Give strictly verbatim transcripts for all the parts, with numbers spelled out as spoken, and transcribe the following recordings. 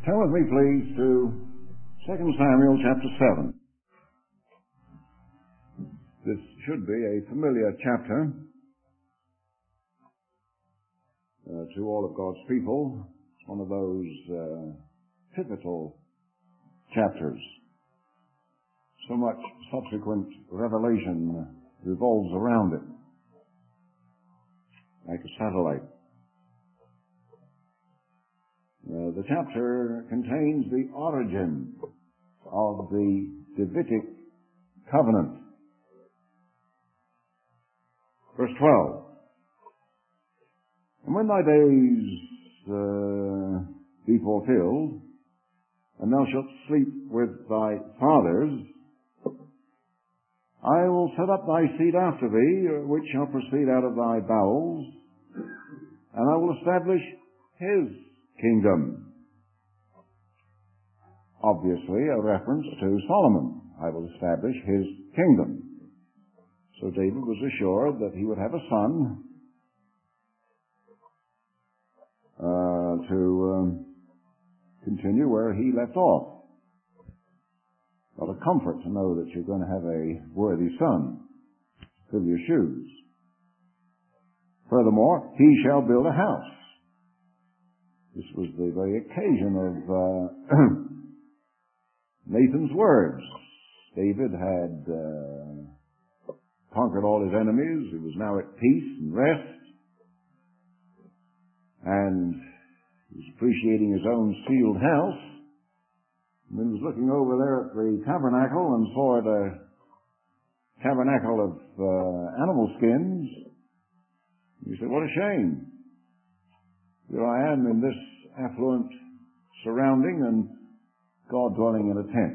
Turn with me, please, to Second Samuel chapter seven. This should be a familiar chapter uh, to all of God's people. It's one of those uh, pivotal chapters. So much subsequent revelation revolves around it, like a satellite. Uh, the chapter contains the origin of the Davidic covenant. Verse twelve. And when thy days uh, be fulfilled, and thou shalt sleep with thy fathers, I will set up thy seed after thee, which shall proceed out of thy bowels, and I will establish his kingdom. Obviously, a reference to Solomon. I will establish his kingdom. So David was assured that he would have a son uh, to um, continue where he left off. What a comfort to know that you're going to have a worthy son to fill your shoes. Furthermore, he shall build a house. This was the very occasion of uh, Nathan's words. David had uh, conquered all his enemies. He was now at peace and rest. And he was appreciating his own sealed house. And then he was looking over there at the tabernacle and saw the tabernacle of uh, animal skins. He said, what a shame. Here I am in this affluent surrounding and God dwelling in a tent.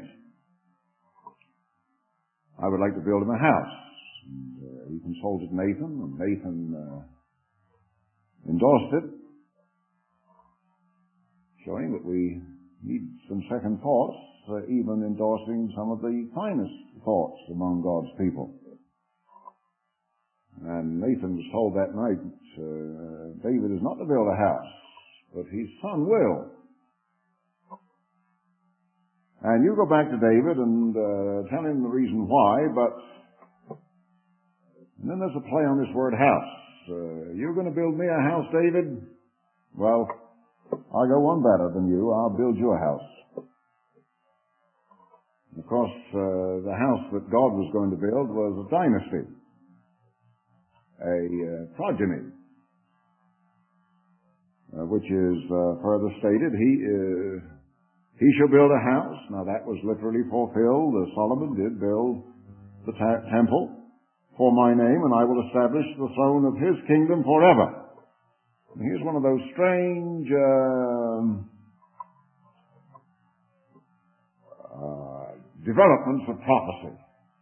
I would like to build him a house. And, uh, he consulted Nathan, and Nathan uh, endorsed it, showing that we need some second thoughts, uh, even endorsing some of the finest thoughts among God's people. And Nathan was told that night, uh, David is not to build a house, but his son will. And you go back to David and uh, tell him the reason why, but and then there's a play on this word house. Uh, you're going to build me a house, David? Well, I'll go one better than you. I'll build you a house. Of course, uh, the house that God was going to build was a dynasty. a uh, progeny, uh, which is uh, further stated, he uh, he shall build a house. Now that was literally fulfilled. Uh, Solomon did build the ta- temple for my name, and I will establish the throne of his kingdom forever. And here's one of those strange uh, uh, developments of prophecy,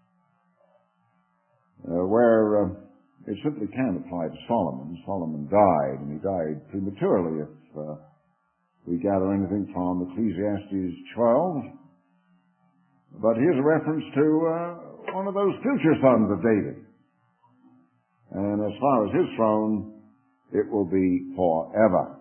uh, where uh, it simply can't apply to Solomon. Solomon died, and he died prematurely, if uh, we gather anything from Ecclesiastes twelve. But here's a reference to uh, one of those future sons of David. And as far as his throne, it will be forever.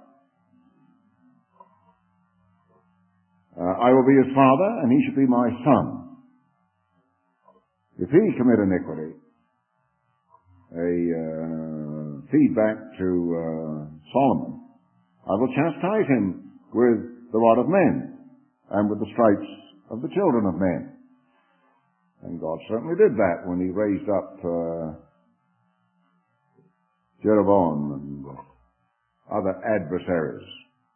Uh, I will be his father, and he shall be my son. If he commit iniquity, a uh, feedback to uh, Solomon, I will chastise him with the rod of men and with the stripes of the children of men. And God certainly did that when he raised up uh, Jeroboam and other adversaries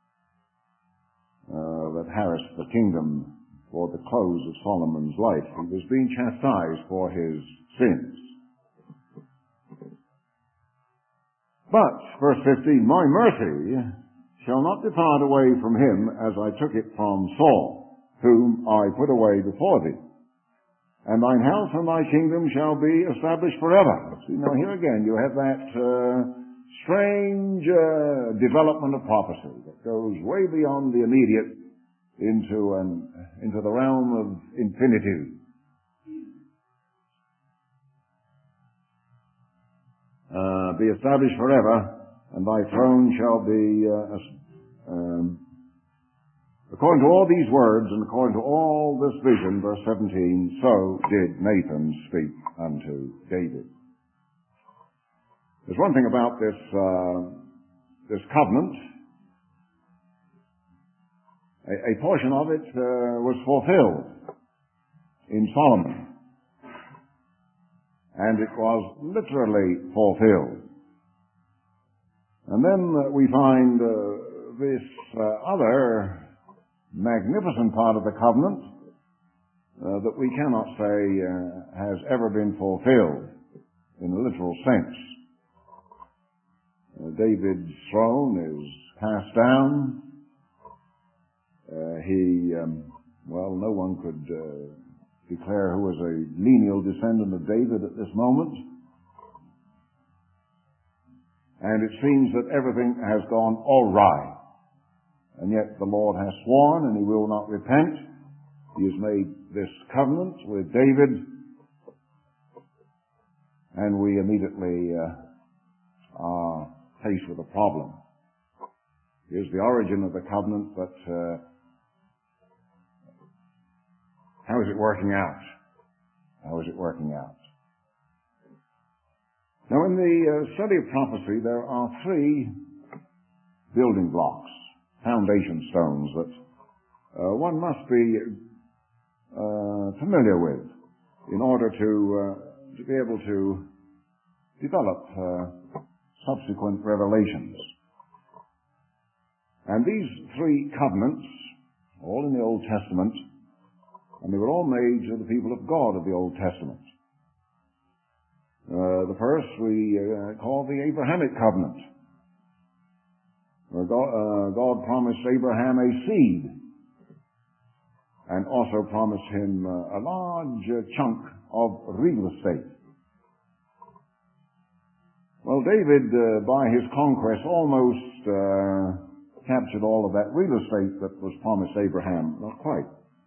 uh, that harassed the kingdom for the close of Solomon's life. He was being chastised for his sins. But, verse fifteen, my mercy shall not depart away from him as I took it from Saul, whom I put away before thee. And thine house and thy kingdom shall be established forever. See, now here again you have that uh, strange uh, development of prophecy that goes way beyond the immediate into an into the realm of infinitude. Uh, be established forever, and thy throne shall be uh, um, According to all these words and according to all this vision, verse seventeen, so did Nathan speak unto David. There's one thing about this, uh, this covenant. A, a portion of it uh, was fulfilled in Solomon. And it was literally fulfilled. And then uh, we find uh, this uh, other magnificent part of the covenant uh, that we cannot say uh, has ever been fulfilled in a literal sense. Uh, David's throne is cast down. Uh, he, um, well, no one could uh, declare who was a lineal descendant of David at this moment. And it seems that everything has gone all right. And yet the Lord has sworn, and he will not repent. He has made this covenant with David, and we immediately uh, are faced with a problem. Here's the origin of the covenant, but uh, how is it working out? How is it working out? Now, in the uh, study of prophecy, there are three building blocks, foundation stones that uh, one must be uh, familiar with in order to uh, to be able to develop uh, subsequent revelations. And these three covenants, all in the Old Testament, and they were all made to the people of God of the Old Testament. Uh, the first we uh, call the Abrahamic covenant, where God, uh, God promised Abraham a seed, and also promised him uh, a large uh, chunk of real estate. Well, David, uh, by his conquest, almost uh, captured all of that real estate that was promised Abraham. Not quite.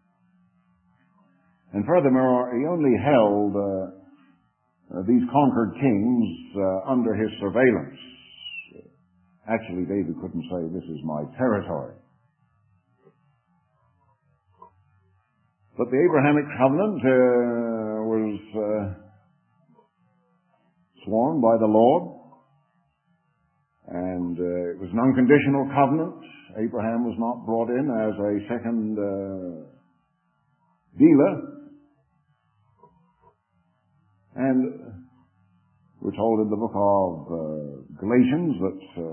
And furthermore, he only held uh, uh, these conquered kings uh, under his surveillance. Actually, David couldn't say, this is my territory. But the Abrahamic covenant uh, was uh, sworn by the Lord, and uh, it was an unconditional covenant. Abraham was not brought in as a second uh, dealer. And we're told in the book of uh, Galatians that uh,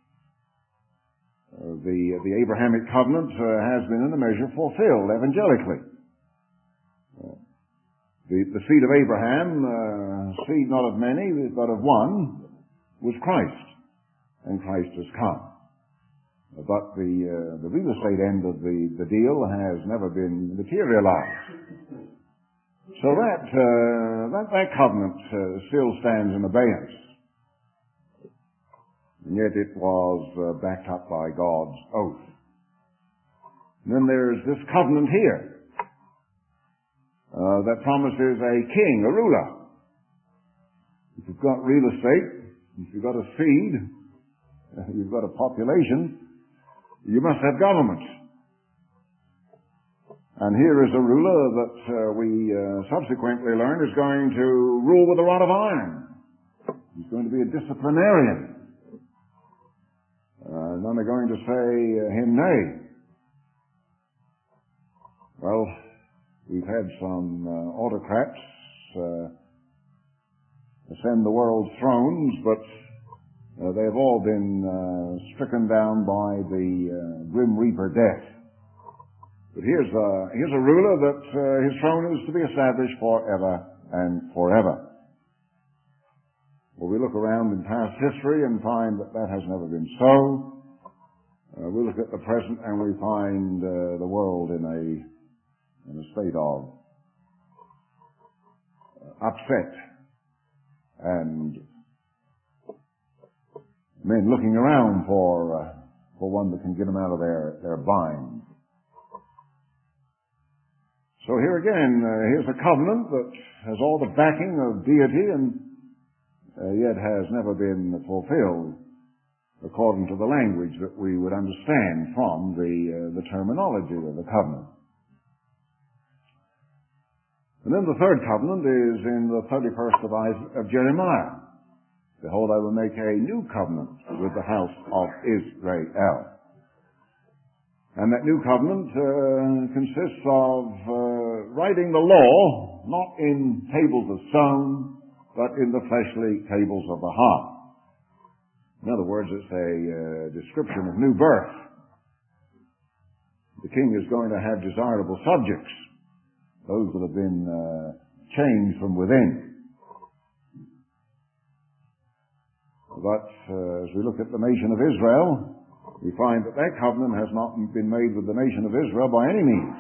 uh, the the Abrahamic covenant uh, has been in a measure fulfilled evangelically. Uh, the, the seed of Abraham, uh, seed not of many, but of one, was Christ, and Christ has come. But the uh, the real estate end of the, the deal has never been materialized. So that, uh, that, that covenant uh, still stands in abeyance. And yet it was uh, backed up by God's oath. And then there's this covenant here uh, that promises a king, a ruler. If you've got real estate, if you've got a seed, uh, you've got a population, you must have government. And here is a ruler that uh, we uh, subsequently learn is going to rule with a rod of iron. He's going to be a disciplinarian. Uh, none are going to say uh, him nay. Well, we've had some uh, autocrats uh, ascend the world's thrones, but uh, they have all been uh, stricken down by the uh, grim reaper death. But here's a, here's a ruler that uh, his throne is to be established forever and forever. Well, we look around in past history and find that that has never been so. Uh, we look at the present and we find uh, the world in a in a state of uh, upset, and men looking around for uh, for one that can get them out of their their bind. So here again, uh, here's a covenant that has all the backing of deity and uh, yet has never been fulfilled according to the language that we would understand from the, uh, the terminology of the covenant. And then the third covenant is in the thirty-first of, Isaiah, of Jeremiah. Behold, I will make a new covenant with the house of Israel. And that new covenant uh, consists of uh, writing the law, not in tables of stone, but in the fleshly tables of the heart. In other words, it's a uh, description of new birth. The king is going to have desirable subjects, those that have been uh, changed from within. But uh, as we look at the nation of Israel, we find that that covenant has not been made with the nation of Israel by any means.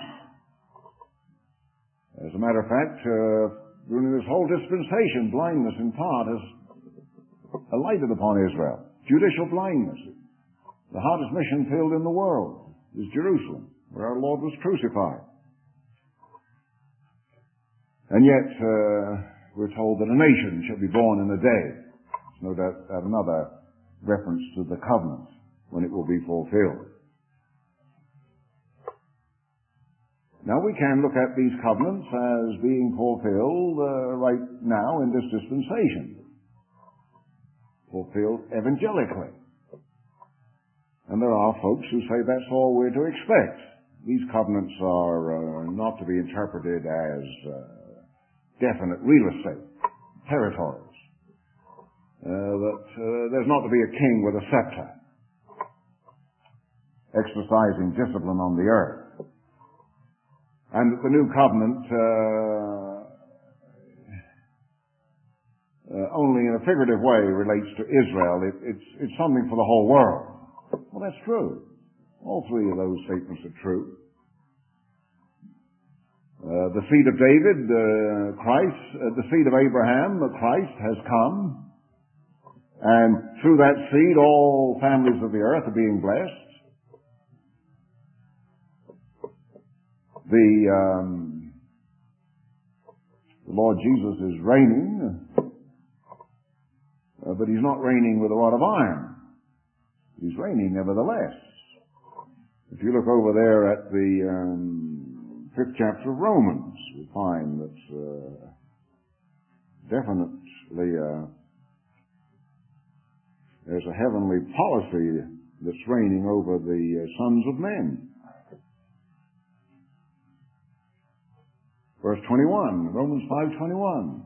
As a matter of fact, uh, during this whole dispensation, blindness in part has alighted upon Israel. Judicial blindness. The hardest mission field in the world is Jerusalem, where our Lord was crucified. And yet, uh, we're told that a nation shall be born in a day. There's no doubt that another reference to the covenant when it will be fulfilled. Now, we can look at these covenants as being fulfilled uh, right now in this dispensation. Fulfilled evangelically. And there are folks who say that's all we're to expect. These covenants are uh, not to be interpreted as uh, definite real estate, territories. Uh, that uh, there's not to be a king with a scepter, exercising discipline on the earth. And that the new covenant uh, uh, only in a figurative way relates to Israel. It, it's, it's something for the whole world. Well, that's true. All three of those statements are true. Uh, the seed of David, uh, Christ, uh, the seed of Abraham, uh, Christ has come. And through that seed, all families of the earth are being blessed. The, um, the Lord Jesus is reigning, uh, but He's not reigning with a rod of iron. He's reigning nevertheless. If you look over there at the um, fifth chapter of Romans, we find that uh, definitely uh, there's a heavenly policy that's reigning over the uh, sons of men. Verse twenty-one, Romans five twenty-one.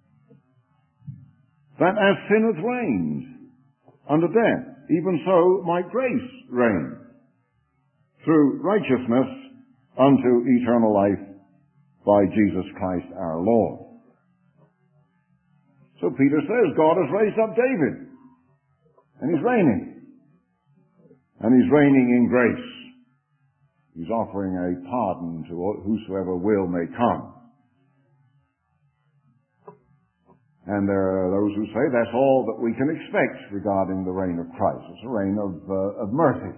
That as sin hath reigned unto death, even so might grace reign through righteousness unto eternal life by Jesus Christ our Lord. So Peter says God has raised up David, and he's reigning. And he's reigning in grace. He's offering a pardon to whosoever will may come. And there are those who say that's all that we can expect regarding the reign of Christ. It's a reign of, uh, of mercy.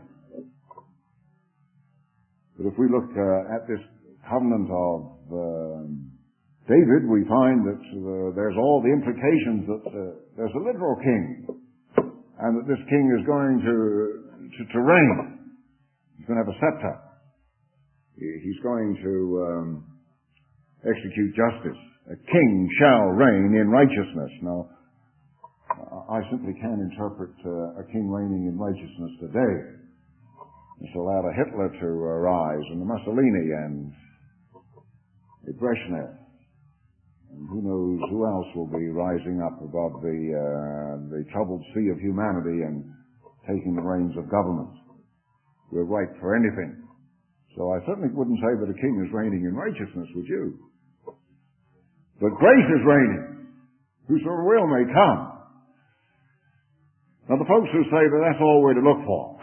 But if we look uh, at this covenant of uh, David, we find that uh, there's all the implications that uh, there's a literal king, and that this king is going to, to, to reign. He's going to have a scepter. He's going to um, execute justice. A king shall reign in righteousness. Now, I simply can't interpret uh, a king reigning in righteousness today. It's allowed a Hitler to arise, and a Mussolini, and a Brezhnev, and who knows who else will be rising up above the uh, the troubled sea of humanity and taking the reins of government. We're ripe for anything. So I certainly wouldn't say that a king is reigning in righteousness, would you? But grace is reigning. Whosoever will may come. Now the folks who say that that's all we're to look for.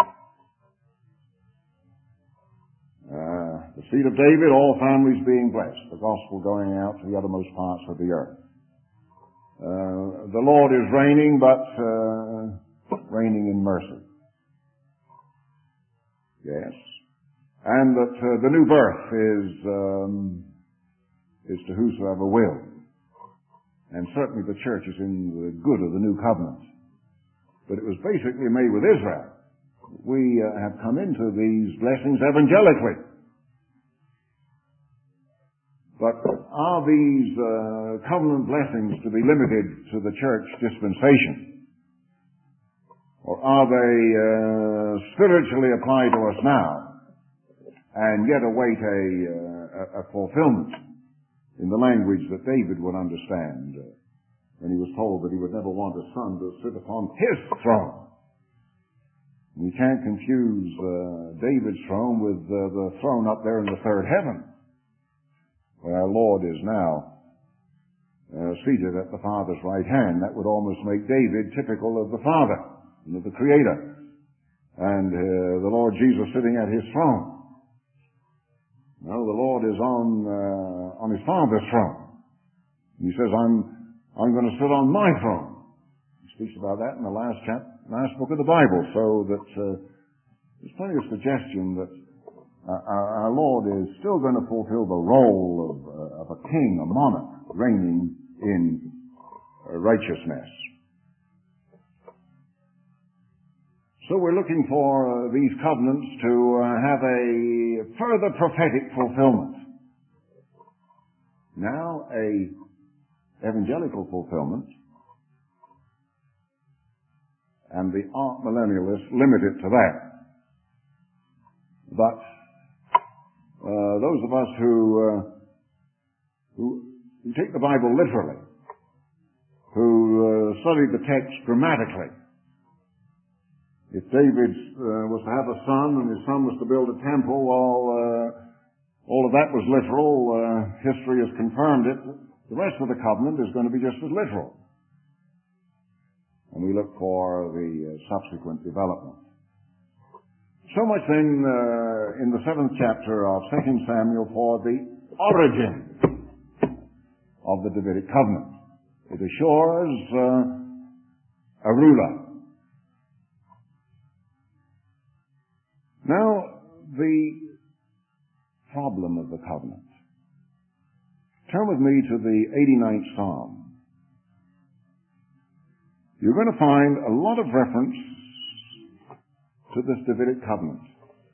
Uh, the seed of David, all families being blessed. The gospel going out to the uttermost parts of the earth. Uh, the Lord is reigning, but uh, reigning in mercy. Yes. And that uh, the new birth is um, is to whosoever will. And certainly the church is in the good of the new covenant. but it was basically made with Israel. We uh, have come into these blessings evangelically. But are these uh, covenant blessings to be limited to the church dispensation? Or are they uh, spiritually applied to us now and yet await a, uh, a fulfillment in the language that David would understand uh, when he was told that he would never want his son to sit upon his throne? We can't confuse uh, David's throne with uh, the throne up there in the third heaven, where our Lord is now uh, seated at the Father's right hand. That would almost make David typical of the Father and of the Creator, and uh, the Lord Jesus sitting at his throne. No, the Lord is on uh, on his Father's throne. He says, "I'm I'm going to sit on my throne." He speaks about that in the last chapter, last book of the Bible. So that uh, there's plenty of suggestion that Uh, our, our Lord is still going to fulfill the role of, uh, of a king, a monarch, reigning in uh, righteousness. So we're looking for uh, these covenants to uh, have a further prophetic fulfillment. Now, a evangelical fulfillment, and the art millennialists limit it to that. But Uh, those of us who, uh, who who take the Bible literally, who uh, study the text grammatically. If David uh, was to have a son and his son was to build a temple, well, uh, all of that was literal. Uh, history has confirmed it. The rest of the covenant is going to be just as literal. And we look for the uh, subsequent development. So much then uh, in the seventh chapter of Second Samuel for the origin of the Davidic covenant. It assures uh, a ruler. Now, the problem of the covenant. Turn with me to the eighty-ninth Psalm. You're going to find a lot of reference to this Davidic covenant.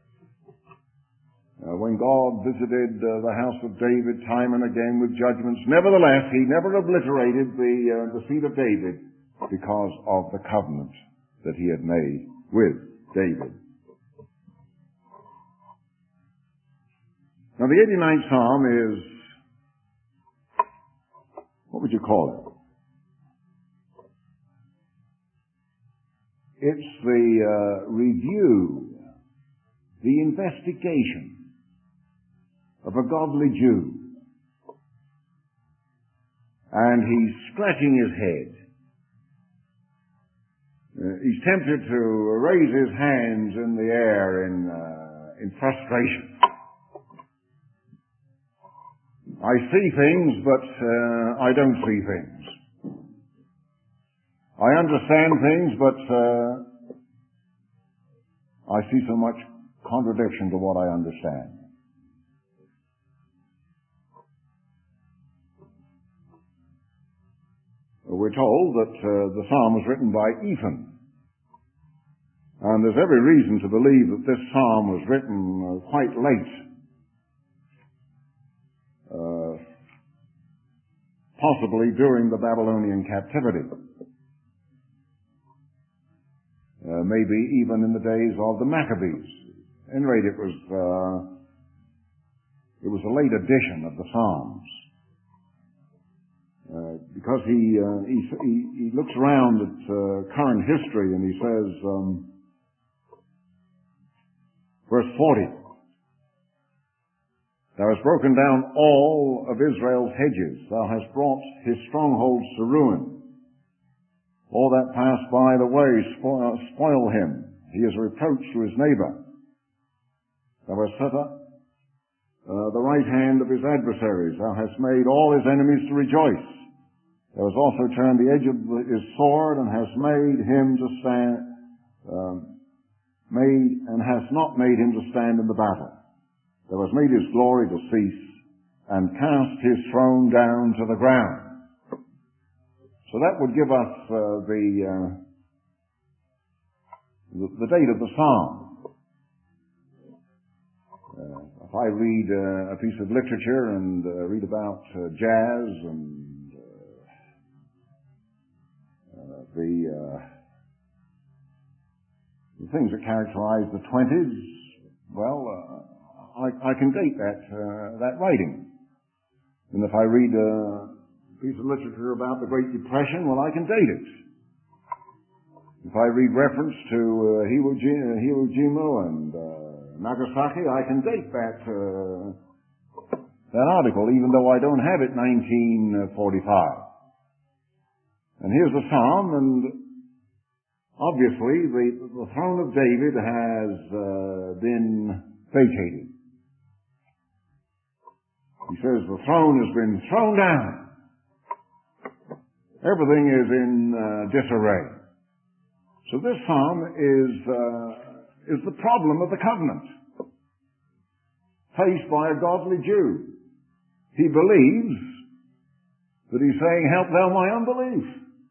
Uh, when God visited uh, the house of David time and again with judgments, nevertheless, he never obliterated the, uh, the seed of David because of the covenant that he had made with David. Now the eighty-ninth Psalm is, what would you call it? It's the uh, review, the investigation of a godly Jew. And he's scratching his head. Uh, he's tempted to raise his hands in the air in, uh, in frustration. I see things, but uh, I don't see things. I understand things, but uh, I see so much contradiction to what I understand. We're told that uh, the psalm was written by Ethan. And there's every reason to believe that this psalm was written uh, quite late. Uh, possibly during the Babylonian captivity. Uh, maybe even in the days of the Maccabees. At any rate, it was uh, it was a late edition of the Psalms, uh, because he, uh, he he he looks around at uh, current history and he says, um, verse forty, "Thou hast broken down all of Israel's hedges; thou hast brought his strongholds to ruin. All that pass by the way spoil, spoil him. He is a reproach to his neighbor. Thou hast set up uh, the right hand of his adversaries. Thou hast made all his enemies to rejoice. Thou hast also turned the edge of his sword and hast made him to stand, um, made and hast not made him to stand in the battle. Thou hast made his glory to cease and cast his throne down to the ground." So that would give us uh, the uh, the, the date of the psalm. Uh, if I read uh, a piece of literature and uh, read about uh, jazz and uh, uh, the, uh, the things that characterize the twenties, well, uh, I, I can date that uh, that writing. And if I read a piece of literature about the Great Depression, well, I can date it. If I read reference to uh, Hiroshima, Hiroshima and uh, Nagasaki, I can date that uh, that article, even though I don't have it nineteen forty-five. And here's the psalm, and obviously the, the throne of David has uh, been vacated. He says the throne has been thrown down. Everything is in uh, disarray. So this psalm is uh, is the problem of the covenant faced by a godly Jew. He believes that he's saying, "Help thou my unbelief."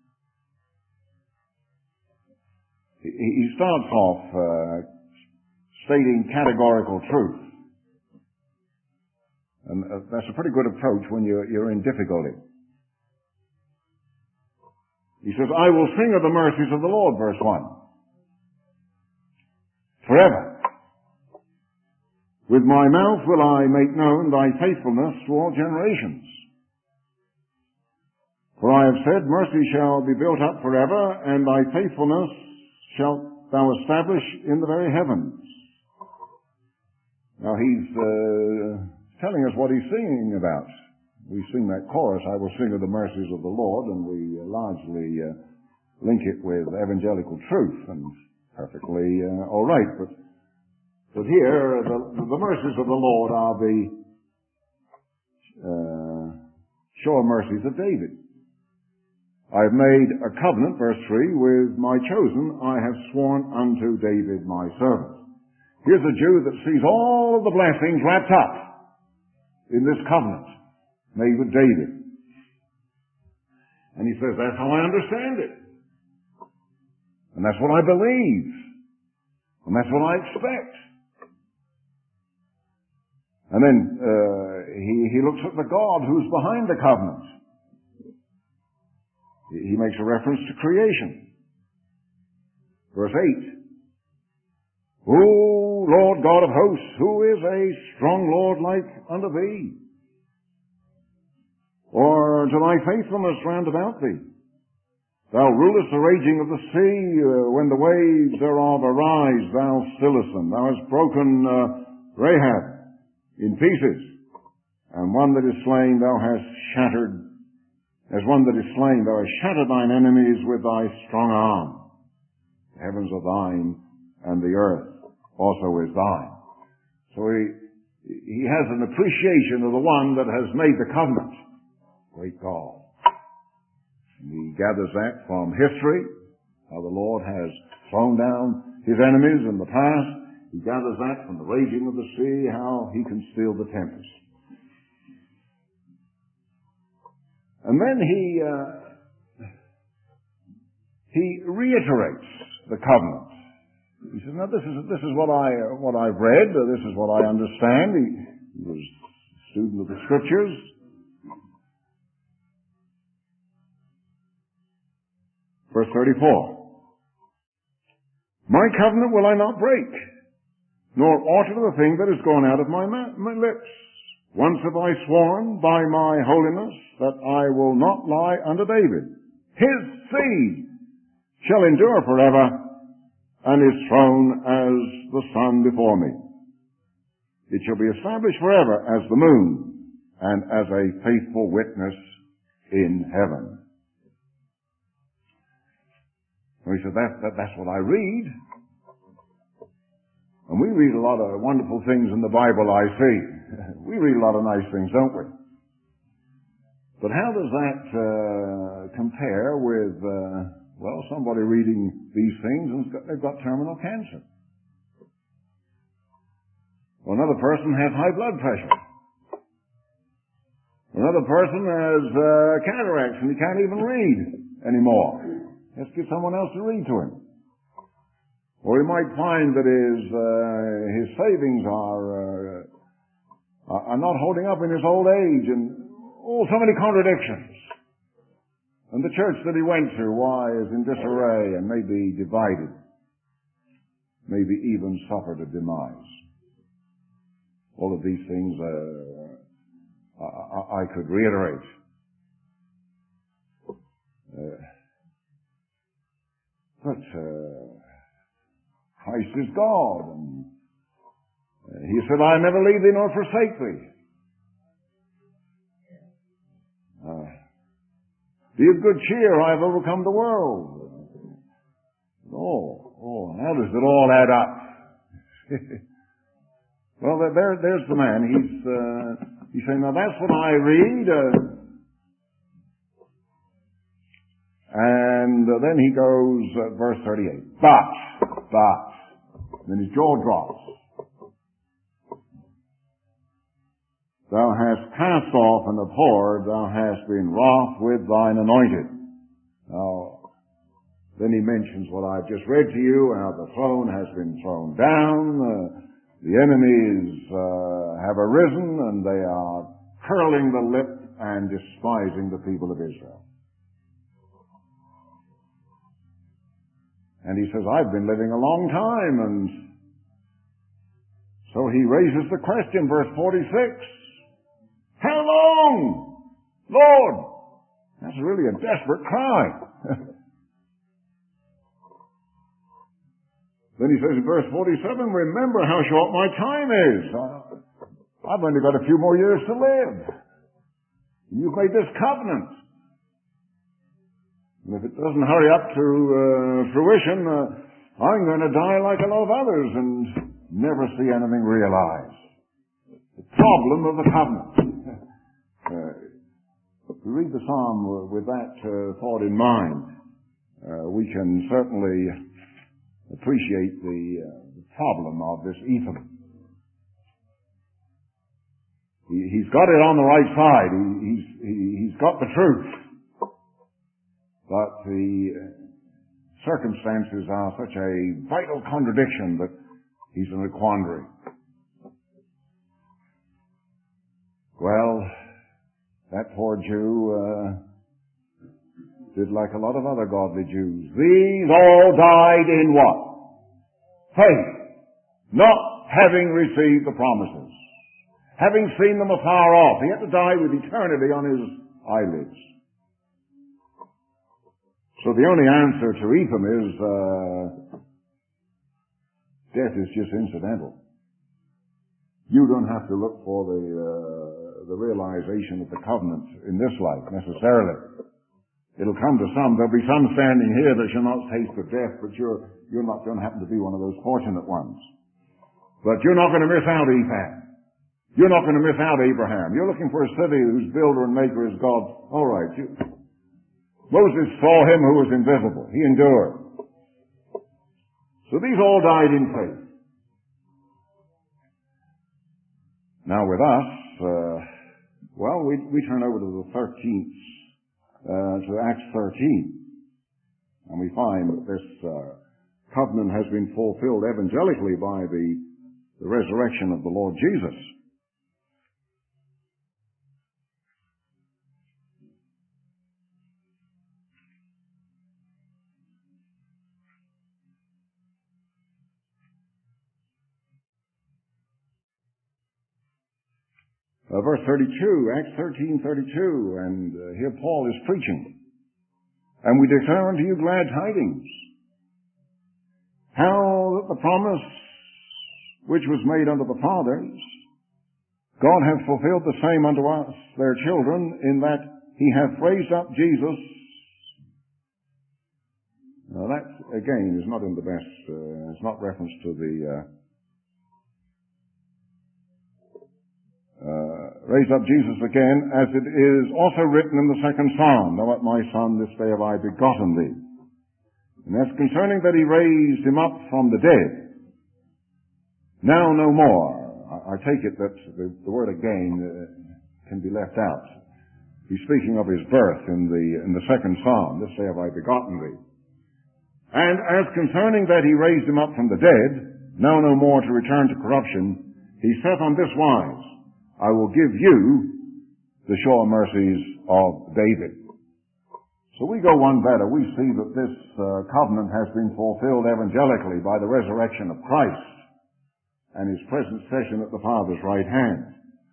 He, he starts off uh, stating categorical truth. And uh, that's a pretty good approach when you're, you're in difficulty. He says, "I will sing of the mercies of the Lord," verse one. "Forever. With my mouth will I make known thy faithfulness to all generations. For I have said, mercy shall be built up forever, and thy faithfulness shalt thou establish in the very heavens." Now he's uh, telling us what he's singing about. We sing that chorus, "I will sing of the mercies of the Lord," and we uh, largely uh, link it with evangelical truth, and perfectly uh, all right. But but here, the, the mercies of the Lord are the uh, sure mercies of David. "I have made a covenant," verse three, "with my chosen, I have sworn unto David my servant." Here's a Jew that sees all of the blessings wrapped up in this covenant made with David. And he says, that's how I understand it. And that's what I believe. And that's what I expect. And then uh, he, he looks at the God who's behind the covenant. He, he makes a reference to creation. Verse eight. "O Lord God of hosts, who is a strong Lord like unto thee? Or to thy faithfulness round about thee? Thou rulest the raging of the sea, uh, when the waves thereof arise, thou stillest them. Thou hast broken uh, Rahab in pieces, and one that is slain thou hast shattered. As one that is slain, thou hast shattered thine enemies with thy strong arm. The heavens are thine, and the earth also is thine." So he, he has an appreciation of the one that has made the covenant. Great God. And he gathers that from history, how the Lord has thrown down his enemies in the past. He gathers that from the raging of the sea, how he can still the tempest. And then he uh, he reiterates the covenant. He says, "Now this is this is what I uh, what I've read. Uh, this is what I understand." He, he was a student of the Scriptures. Verse thirty-four. "My covenant will I not break, nor alter the thing that has gone out of my, ma- my lips. Once have I sworn by my holiness that I will not lie unto David. His seed shall endure forever, and his throne as the sun before me. It shall be established forever as the moon, and as a faithful witness in heaven." So he said, that, that, that's what I read. And we read a lot of wonderful things in the Bible, I see. We read a lot of nice things, don't we? But how does that uh, compare with, uh, well, somebody reading these things and got, they've got terminal cancer? Or another person has high blood pressure. Another person has uh, cataracts and he can't even read anymore. Let's get someone else to read to him. Or he might find that his, uh, his savings are, uh, are not holding up in his old age, and, oh, so many contradictions. And the church that he went to, why, is in disarray and maybe divided, maybe even suffered a demise. All of these things uh, I, I could reiterate. Uh, but uh, Christ is God, and uh, he said, "I never leave thee nor forsake thee." Uh, Be of good cheer, I have overcome the world. Oh, oh, how does it all add up? Well, there, there's the man. He's, uh, he's saying, now that's what I read. Uh, and uh, then he goes, uh, verse thirty-eight. But, but, then his jaw drops. Thou hast cast off and abhorred, thou hast been wroth with thine anointed. Now, then he mentions what I've just read to you, how the throne has been thrown down, uh, the enemies uh, have arisen, and they are curling the lip and despising the people of Israel. And he says, I've been living a long time, and so he raises the question, verse forty-six. How long, Lord? That's really a desperate cry. Then he says in verse forty-seven, remember how short my time is. Uh, I've only got a few more years to live. You've made this covenant. And if it doesn't hurry up to uh, fruition, uh, I'm going to die like a lot of others and never see anything realized. The problem of the covenant. Uh, if we read the psalm with that uh, thought in mind, uh, we can certainly appreciate the, uh, the problem of this Ethan. He, he's got it on the right side. He, he's, he, he's got the truth. But the circumstances are such a vital contradiction that he's in a quandary. Well, that poor Jew uh, did like a lot of other godly Jews. These all died in what? Faith. Not having received the promises. Having seen them afar off. He had to die with eternity on his eyelids. So the only answer to Ethan is uh, death is just incidental. You don't have to look for the uh, the realization of the covenant in this life necessarily. It'll come to some. There'll be some standing here that shall not taste of death, but you're you're not going to happen to be one of those fortunate ones. But you're not going to miss out Ethan. You're not going to miss out Abraham. You're looking for a city whose builder and maker is God. All right. You, Moses saw him who was invisible. He endured. So these all died in faith. Now with us, uh, well, we, we turn over to the thirteenth, uh, to Acts thirteen, and we find that this uh, covenant has been fulfilled evangelically by the, the resurrection of the Lord Jesus. Uh, verse thirty-two, Acts thirteen thirty-two, and uh, here Paul is preaching. And we declare unto you glad tidings. How that the promise which was made unto the fathers, God hath fulfilled the same unto us, their children, in that he hath raised up Jesus. Now that, again, is not in the best, uh, it's not reference to the, uh, Uh, raise up Jesus again, as it is also written in the second psalm, Thou art my son, this day have I begotten thee. And that's concerning that he raised him up from the dead. Now no more. I, I take it that the, the word again uh, can be left out. He's speaking of his birth in the in the second psalm, this day have I begotten thee. And as concerning that he raised him up from the dead, now no more to return to corruption, he saith on this wise, I will give you the sure mercies of David. So we go one better. We see that this uh, covenant has been fulfilled evangelically by the resurrection of Christ and his present session at the Father's right hand.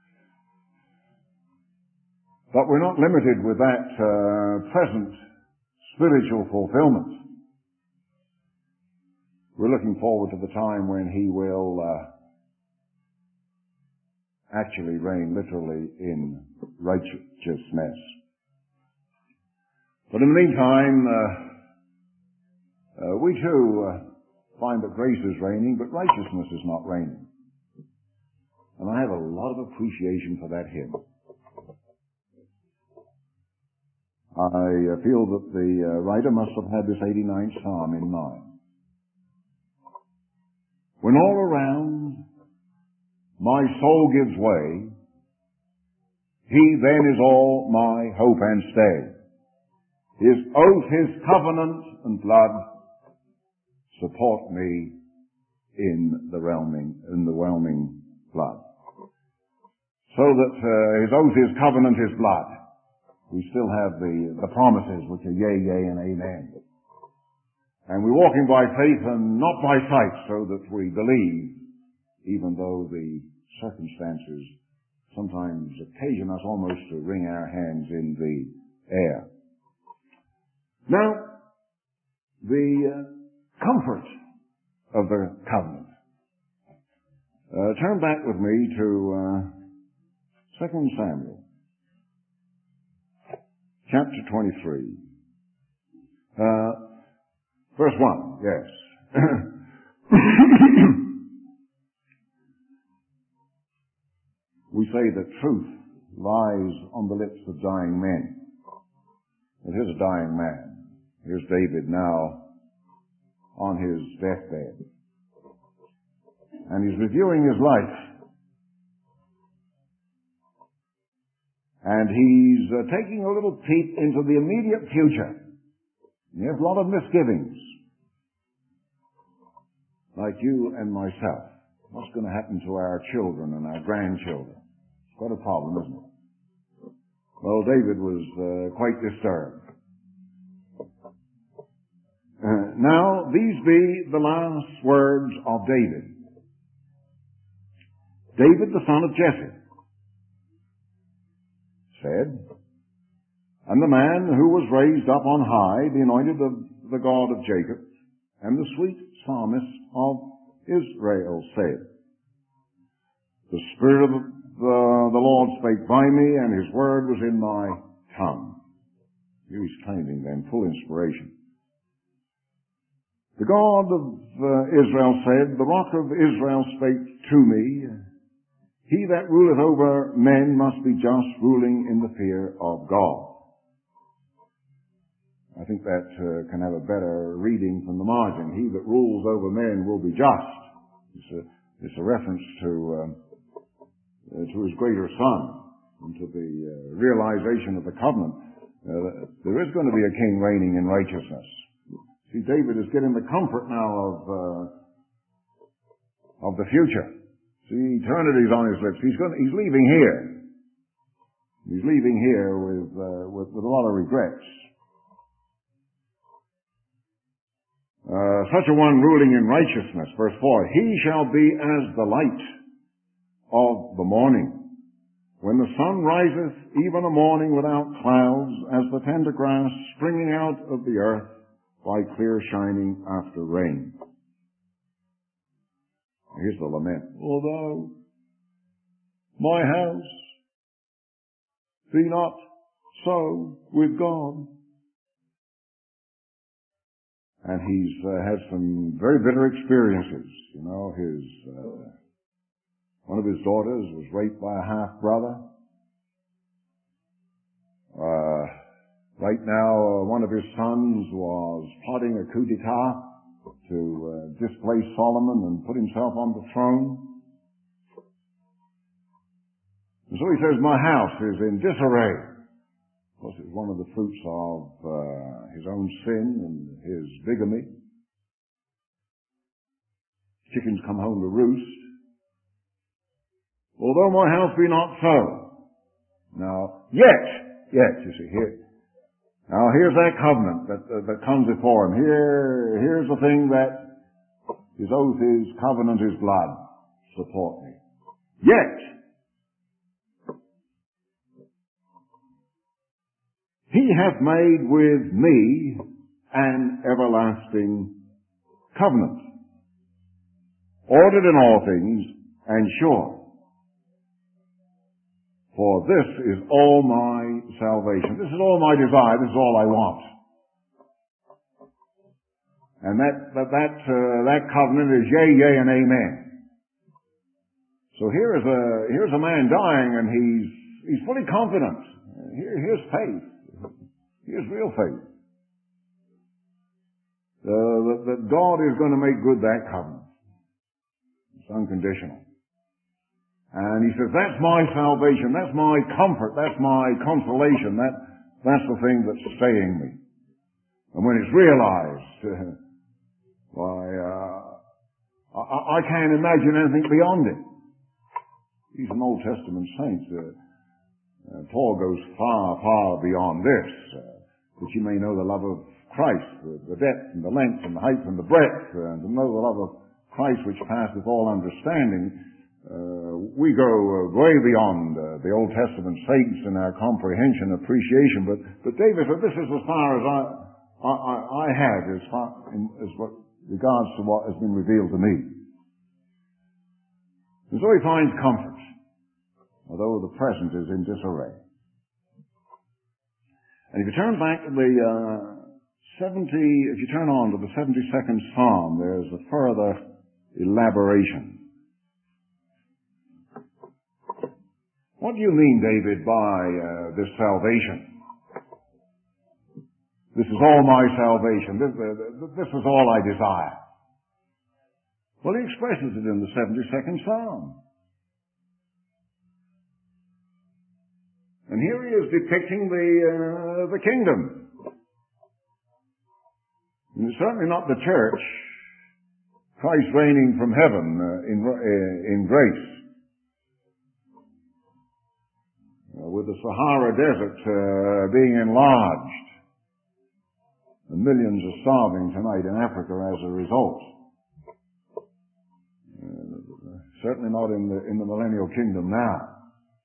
But we're not limited with that uh, present spiritual fulfillment. We're looking forward to the time when he will uh, actually reign literally in righteousness. But in the meantime, uh, uh, we too uh, find that grace is reigning, but righteousness is not reigning. And I have a lot of appreciation for that hymn. I uh, feel that the uh, writer must have had this eighty-ninth Psalm in mind. When all around my soul gives way, he then is all my hope and stay. His oath, his covenant and blood support me in the whelming, in the whelming flood. So that uh, his oath, his covenant, his blood, we still have the, the promises which are yea, yea, and amen. And we're walking by faith and not by sight, so that we believe, even though the circumstances sometimes occasion us almost to wring our hands in the air. Now, the uh, comfort of the covenant. Uh, turn back with me to uh, Second Samuel, chapter twenty-three, uh, verse one. Yes. We say that truth lies on the lips of dying men. Well, here's a dying man. Here's David now on his deathbed. And he's reviewing his life. And he's uh, taking a little peek into the immediate future. He has a lot of misgivings. Like you and myself. What's going to happen to our children and our grandchildren? It's quite a problem, isn't it? Well, David was uh, quite disturbed. Uh, now, these be the last words of David. David, the son of Jesse, said, and the man who was raised up on high, the anointed of the God of Jacob, and the sweet psalmist of Israel said, the Spirit of the, the Lord spake by me, and his word was in my tongue. Here he's claiming then full inspiration. The God of uh, Israel said, the rock of Israel spake to me, he that ruleth over men must be just, ruling in the fear of God. I think that uh, can have a better reading from the margin. He that rules over men will be just. It's a, it's a reference to, um, uh, to his greater Son, and to the uh, realization of the covenant. Uh, there is going to be a king reigning in righteousness. See, David is getting the comfort now of uh, of the future. See, eternity's on his lips. He's going. He's leaving here. He's leaving here with uh, with, with a lot of regrets. Uh, such a one ruling in righteousness, verse four. He shall be as the light of the morning, when the sun riseth, even a morning without clouds, as the tender grass springing out of the earth, by clear shining after rain. Here's the lament. Although my house be not so with God. And he's uh, had some very bitter experiences. You know, his uh, one of his daughters was raped by a half brother. Uh, Right now, uh, one of his sons was plotting a coup d'etat to uh, displace Solomon and put himself on the throne. And so he says, my house is in disarray. Of course, it's one of the fruits of uh, his own sin and his bigamy. chickens come home to roost. Although my house be not so. Now, yet, yet, you see, here, now here's that covenant that, uh, that comes before him. Here, here's the thing that his oath, his covenant, his blood support me. Yet, he hath made with me an everlasting covenant, ordered in all things and sure. For this is all my salvation. This is all my desire. This is all I want. And that that that, uh, that covenant is yea, yea, and amen. So here is a here's a man dying, and he's he's fully confident. Here, here's faith. Here's real faith. Uh, that, that God is going to make good that covenant. It's unconditional. And he says, that's my salvation, that's my comfort, that's my consolation, that, that's the thing that's staying me. And when it's realized, uh, why, uh, I, I can't imagine anything beyond it. These are Old Testament saints. Uh, uh, Paul goes far, far beyond this, uh, that you may know the love of Christ, the, the depth and the length and the height and the breadth, uh, and to know the love of Christ which passeth all understanding. Uh, we go uh, way beyond uh, the Old Testament saints in our comprehension and appreciation, but, but David said, this is as far as I, I, I have as far in, as what regards to what has been revealed to me. And so he finds comfort, although the present is in disarray. And if you turn back to the uh, seventy, if you turn on to the seventy-second Psalm, there's a further elaboration. What do you mean, David, by uh, this salvation? This is all my salvation. This, uh, this is all I desire. Well, he expresses it in the seventy-second Psalm. And here he is depicting the, uh, the kingdom. And it's certainly not the church, Christ reigning from heaven uh, in, uh, in grace. Uh, with the Sahara Desert uh, being enlarged. And millions are starving tonight in Africa as a result. Uh, certainly not in the, in the millennial kingdom now.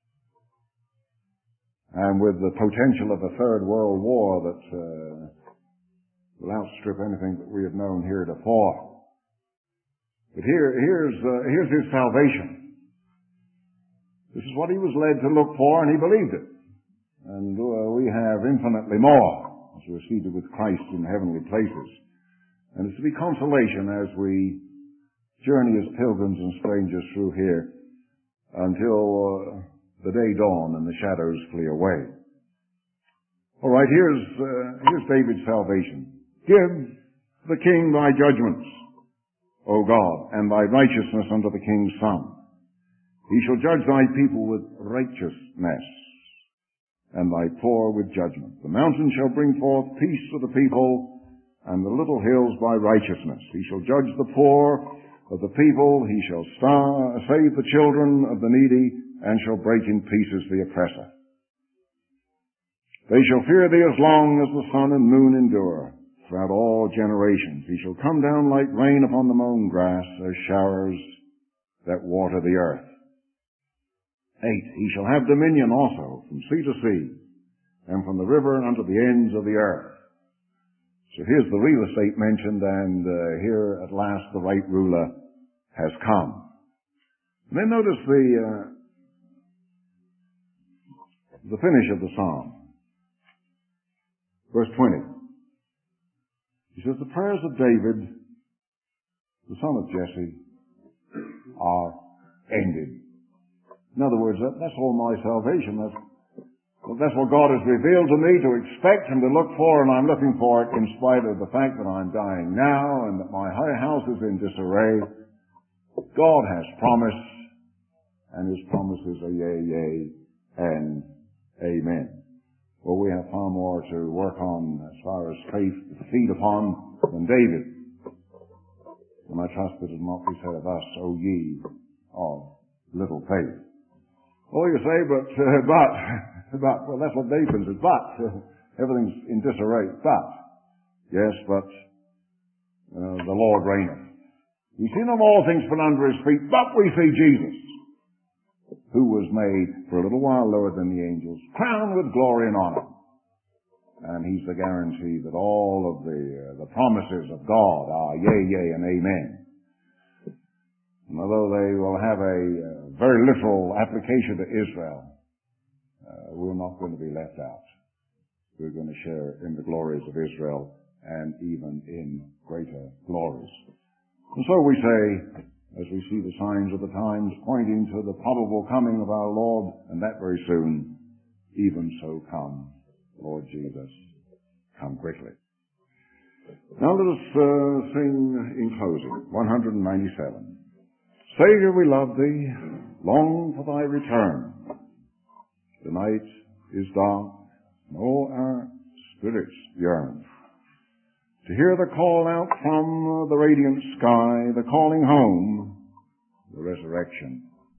And with the potential of a third world war that uh, will outstrip anything that we have known heretofore. But here, here's, uh, here's his salvation. This is what he was led to look for, and he believed it. And uh, we have infinitely more as we're seated with Christ in heavenly places. And it's to be consolation as we journey as pilgrims and strangers through here until uh, the day dawn and the shadows flee away. All right, here's, uh, here's David's salvation. Give the king thy judgments, O God, and thy righteousness unto the king's son. He shall judge thy people with righteousness, and thy poor with judgment. The mountains shall bring forth peace to the people, and the little hills by righteousness. He shall judge the poor of the people. He shall star, save the children of the needy, and shall break in pieces the oppressor. They shall fear thee as long as the sun and moon endure, throughout all generations. He shall come down like rain upon the mown grass, as showers that water the earth. Eight, he shall have dominion also from sea to sea, and from the river unto the ends of the earth. So here's the real estate mentioned, and uh, here at last the right ruler has come. And then notice the uh, the finish of the psalm, verse twenty. He says, "The prayers of David, the son of Jesse, are ended." In other words, that, that's all my salvation. That's, that's what God has revealed to me to expect and to look for, and I'm looking for it in spite of the fact that I'm dying now and that my house is in disarray. God has promised, and His promises are yea, yea, and amen. Well, we have far more to work on as far as faith to feed upon than David. And I trust that it will not be said of us, O ye of little faith. Oh, you say, but, uh, but, but, well, that's what Nathan says, but, uh, everything's in disarray, but, yes, but, uh, the Lord reigneth. He's seen them all things put under his feet, but we see Jesus, who was made for a little while lower than the angels, crowned with glory and honor. And he's the guarantee that all of the, uh, the promises of God are yea, yea, and amen. And although they will have a uh, very literal application to Israel, uh, we're not going to be left out. We're going to share in the glories of Israel and even in greater glories. And so we say, as we see the signs of the times pointing to the probable coming of our Lord, and that very soon, even so come, Lord Jesus, come quickly. Now let us uh, sing in closing, one ninety-seven. Savior, we love thee, long for thy return. The night is dark, and all our spirits yearn to hear the call out from the radiant sky, the calling home, the resurrection